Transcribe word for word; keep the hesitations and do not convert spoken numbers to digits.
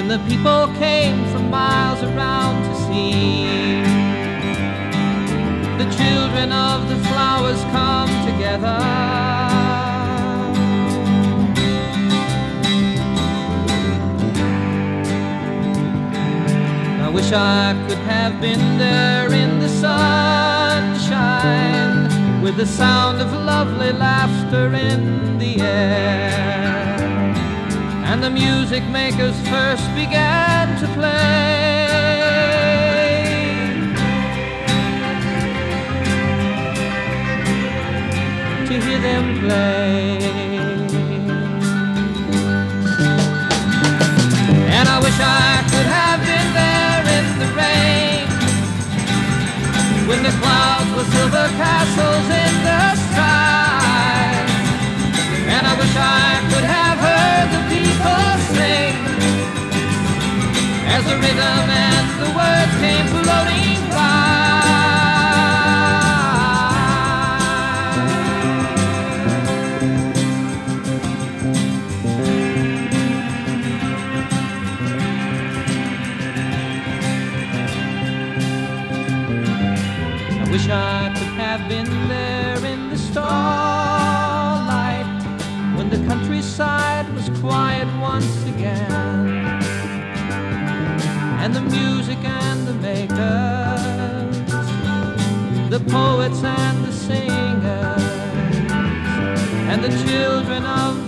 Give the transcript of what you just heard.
when the people came from miles around to see the children of the flowers come together. I wish I could have been there in the sunshine, with the sound of lovely laughter in the air, and the music makers first began to play, to hear them play. And I wish I could have been there in the rain, when the clouds were silver castles in the sky. And I wish I could have heard the people sing, as the rhythm and the words came floating by. I wish I could have been there in the starlight, when the countryside was quiet once again, and the music and the makers, the poets and the singers, and the children of